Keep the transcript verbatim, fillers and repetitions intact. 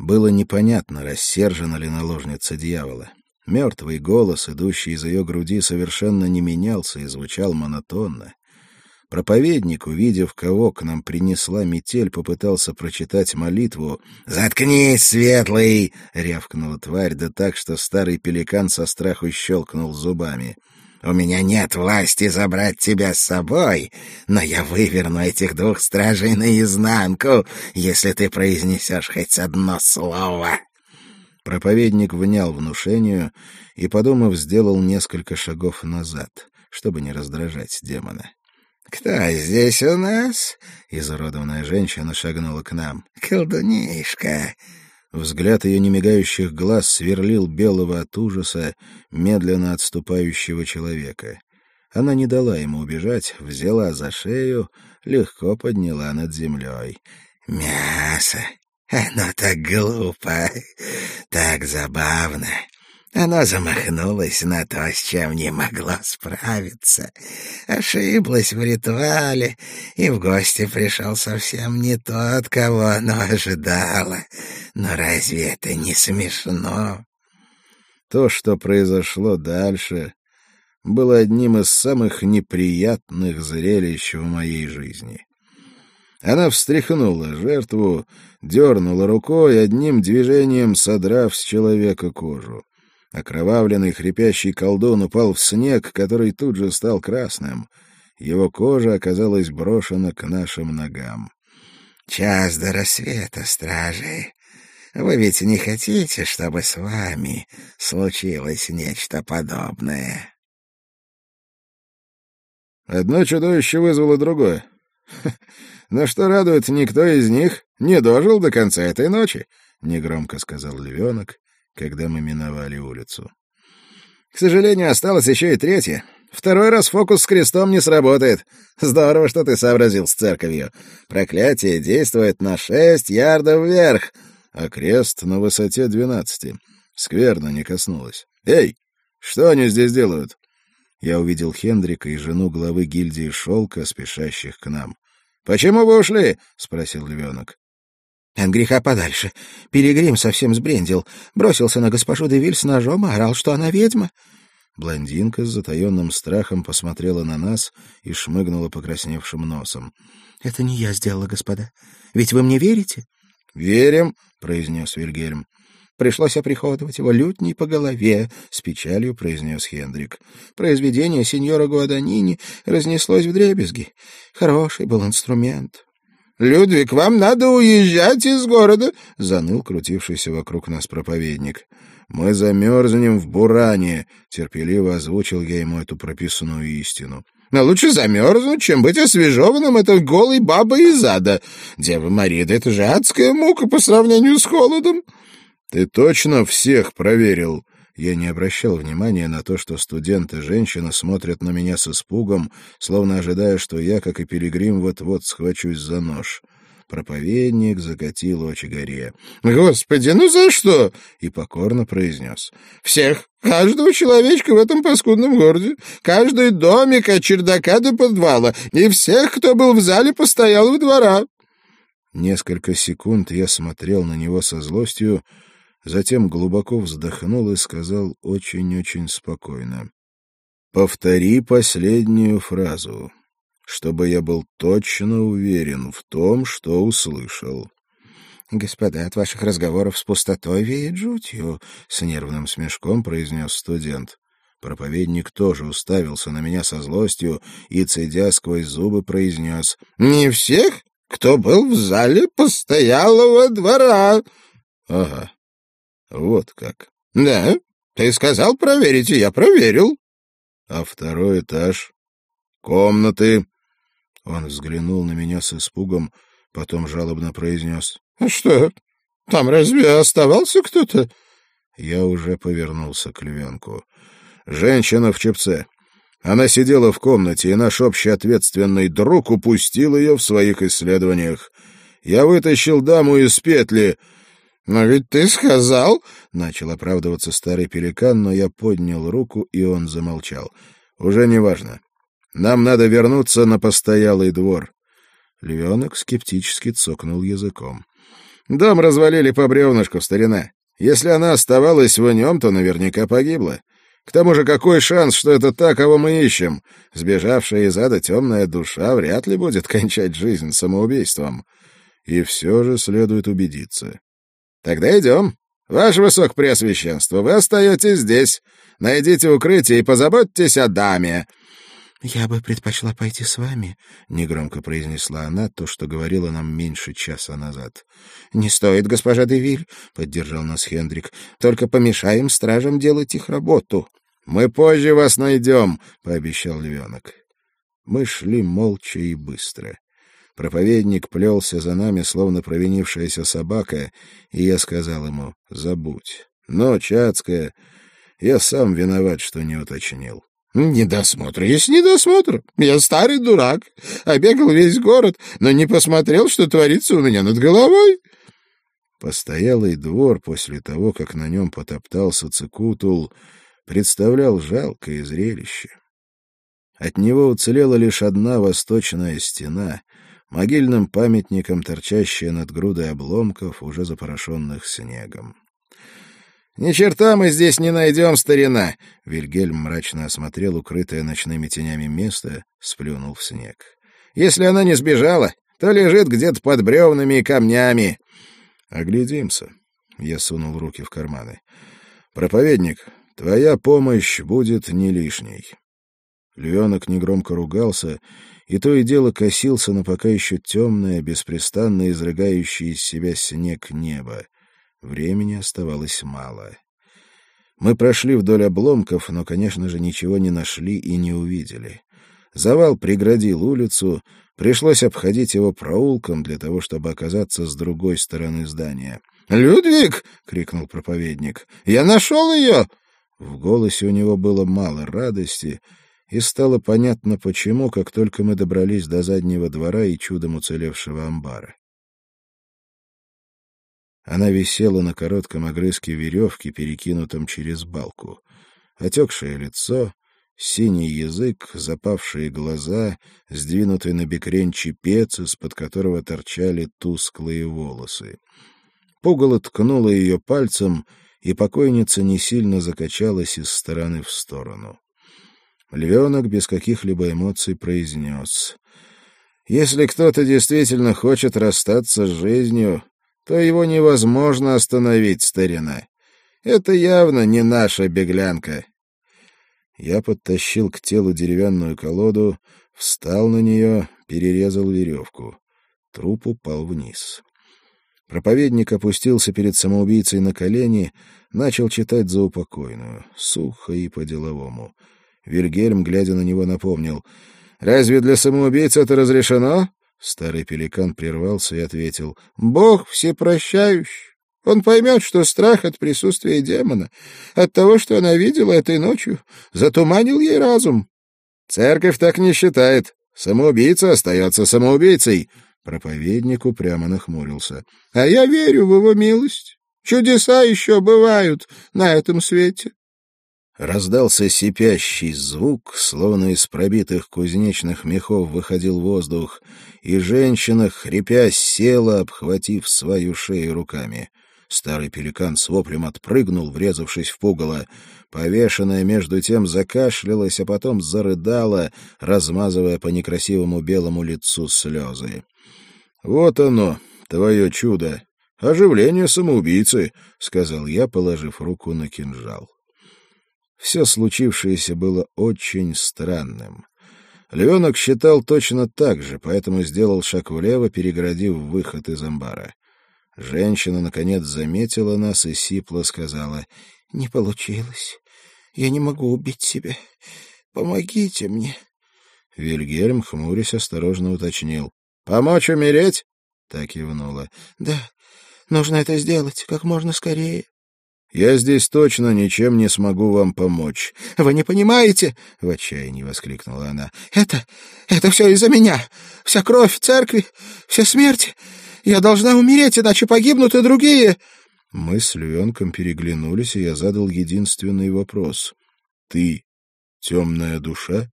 Было непонятно, рассержена ли наложница дьявола. Мертвый голос, идущий из ее груди, совершенно не менялся и звучал монотонно. Проповедник, увидев, кого к нам принесла метель, попытался прочитать молитву. «Заткнись, светлый!» — рявкнула тварь, да так, что старый пеликан со страху щелкнул зубами. «У меня нет власти забрать тебя с собой, но я выверну этих двух стражей наизнанку, если ты произнесешь хоть одно слово». Проповедник внял внушению и, подумав, сделал несколько шагов назад, чтобы не раздражать демона. «Кто здесь у нас?» — изуродованная женщина шагнула к нам. «Колдунишка». Взгляд ее немигающих глаз сверлил белого от ужаса, медленно отступающего человека. Она не дала ему убежать, взяла за шею, легко подняла над землей. «Мясо! Оно так глупо, так забавно. Оно замахнулось на то, с чем не могло справиться. Ошиблось в ритуале, и в гости пришел совсем не тот, кого оно ожидало. Но разве это не смешно?» То, что произошло дальше, было одним из самых неприятных зрелищ в моей жизни. Она встряхнула жертву, дернула рукой, одним движением содрав с человека кожу. Окровавленный хрипящий колдун упал в снег, который тут же стал красным. Его кожа оказалась брошена к нашим ногам. «Час до рассвета, стражи. Вы ведь не хотите, чтобы с вами случилось нечто подобное?» Одно чудовище вызвало другое. «Но что радует, никто из них не дожил до конца этой ночи», — негромко сказал львенок, когда мы миновали улицу. «К сожалению, осталось еще и третье. Второй раз фокус с крестом не сработает. Здорово, что ты сообразил с церковью. Проклятие действует на шесть ярдов вверх, а крест на высоте двенадцати. Скверно не коснулось. Эй, что они здесь делают?» Я увидел Хендрика и жену главы гильдии шелка, спешащих к нам. «Почему вы ушли?» — спросил львенок. «От греха подальше. Пилигрим совсем сбрендил. Бросился на госпожу Девиль с ножом и орал, что она ведьма». Блондинка с затаенным страхом посмотрела на нас и шмыгнула покрасневшим носом. «Это не я сделала, господа. Ведь вы мне верите?» «Верим», — произнес Вильгельм. «Пришлось оприходовать его лютней по голове», — с печалью произнес Хендрик. «Произведение сеньора Гуаданини разнеслось вдребезги. Хороший был инструмент». «Людвиг, вам надо уезжать из города», — заныл крутившийся вокруг нас проповедник. «Мы замерзнем в буране», — терпеливо озвучил я ему эту прописанную истину. «Но лучше замерзнуть, чем быть освежеванным этой голой бабой из ада. Дева Мария, да это же адская мука по сравнению с холодом». «Ты точно всех проверил?» Я не обращал внимания на то, что студент и женщина смотрят на меня с испугом, словно ожидая, что я, как и пилигрим, вот-вот схвачусь за нож. Проповедник закатил очи горе. «Господи, ну за что?» И покорно произнес. «Всех, каждого человечка в этом паскудном городе, каждый домик от чердака до подвала, и всех, кто был в зале постоялого двора». Несколько секунд я смотрел на него со злостью, затем глубоко вздохнул и сказал очень-очень спокойно. «Повтори последнюю фразу, чтобы я был точно уверен в том, что услышал». «Господа, от ваших разговоров с пустотой веет жутью», — с нервным смешком произнес студент. Проповедник тоже уставился на меня со злостью и, цедя сквозь зубы, произнес: «Не всех, кто был в зале постоялого двора». «Ага. Вот как». «Да, ты сказал проверить, и я проверил». «А второй этаж? Комнаты?» Он взглянул на меня с испугом, потом жалобно произнес: «А что, там разве оставался кто-то?» Я уже повернулся к львенку. «Женщина в чепце. Она сидела в комнате, и наш общеответственный друг упустил ее в своих исследованиях. Я вытащил даму из петли». «Но ведь ты сказал...» — начал оправдываться старый пеликан, но я поднял руку, и он замолчал. «Уже не важно. Нам надо вернуться на постоялый двор». Львенок скептически цокнул языком. Дом развалили по бревнышку, старина. Если она оставалась в нем, то наверняка погибла. К тому же какой шанс, что это та, кого мы ищем? Сбежавшая из ада темная душа вряд ли будет кончать жизнь самоубийством. И все же следует убедиться. Тогда идем. Ваше Высокопреосвященство, вы остаетесь здесь. Найдите укрытие и позаботьтесь о даме. «Я бы предпочла пойти с вами», — негромко произнесла она то, что говорила нам меньше часа назад. «Не стоит, госпожа де Виль», — поддержал нас Хендрик. «Только помешаем стражам делать их работу». «Мы позже вас найдем», — пообещал львенок. Мы шли молча и быстро. Проповедник плелся за нами, словно провинившаяся собака, и я сказал ему: «Забудь. Ночь адская. Я сам виноват, что не уточнил». «Недосмотр есть недосмотр. Я старый дурак. Обегал весь город, но не посмотрел, что творится у меня над головой». Постоялый двор после того, как на нем потоптался Цикутул, представлял жалкое зрелище. От него уцелела лишь одна восточная стена, могильным памятником торчащая над грудой обломков, уже запорошенных снегом. «Ни черта мы здесь не найдем, старина!» Вильгельм мрачно осмотрел укрытое ночными тенями место, сплюнул в снег. «Если она не сбежала, то лежит где-то под бревнами и камнями». «Оглядимся», — я сунул руки в карманы. «Проповедник, твоя помощь будет не лишней». Львенок негромко ругался, и то и дело косился на пока еще темное, беспрестанно изрыгающее из себя снег небо. Времени оставалось мало. Мы прошли вдоль обломков, но, конечно же, ничего не нашли и не увидели. Завал преградил улицу, пришлось обходить его проулком для того, чтобы оказаться с другой стороны здания. «Людвиг!» — крикнул проповедник. «Я нашел ее!» В голосе у него было мало радости, и стало понятно, почему, как только мы добрались до заднего двора и чудом уцелевшего амбара. Она висела на коротком огрызке веревки, перекинутом через балку. Отекшее лицо, синий язык, запавшие глаза, сдвинутый на бекрень чепец, из-под которого торчали тусклые волосы. Пугало ткнуло ее пальцем, и покойница не сильно закачалась из стороны в сторону. Львенок без каких-либо эмоций произнес: «Если кто-то действительно хочет расстаться с жизнью, то его невозможно остановить, старина. Это явно не наша беглянка». Я подтащил к телу деревянную колоду, встал на нее, перерезал веревку. Труп упал вниз. Проповедник опустился перед самоубийцей на колени, начал читать заупокойную, сухо и по-деловому. Вильгельм, глядя на него, напомнил: «Разве для самоубийц это разрешено?» Старый пеликан прервался и ответил: «Бог всепрощающий. Он поймет, что страх от присутствия демона, от того, что она видела этой ночью, затуманил ей разум». «Церковь так не считает. Самоубийца остается самоубийцей». Проповедник упрямо нахмурился. «А я верю в его милость. Чудеса еще бывают на этом свете». Раздался сипящий звук, словно из пробитых кузнечных мехов выходил воздух, и женщина, хрипя, села, обхватив свою шею руками. Старый пеликан с воплем отпрыгнул, врезавшись в пугало. Повешенная между тем закашлялась, а потом зарыдала, размазывая по некрасивому белому лицу слезы. «Вот оно, твое чудо! Оживление самоубийцы!» — сказал я, положив руку на кинжал. Все случившееся было очень странным. Львенок считал точно так же, поэтому сделал шаг влево, перегородив выход из амбара. Женщина, наконец, заметила нас и сипло сказала: «Не получилось. Я не могу убить себя. Помогите мне». Вильгельм, хмурясь, осторожно уточнил: «Помочь умереть?» Так кивнула. «Да, нужно это сделать как можно скорее». «Я здесь точно ничем не смогу вам помочь». «Вы не понимаете!» — в отчаянии воскликнула она. «Это... это все из-за меня. Вся кровь церкви, вся смерть. Я должна умереть, иначе погибнут и другие». Мы с львенком переглянулись, и я задал единственный вопрос. «Ты темная душа?»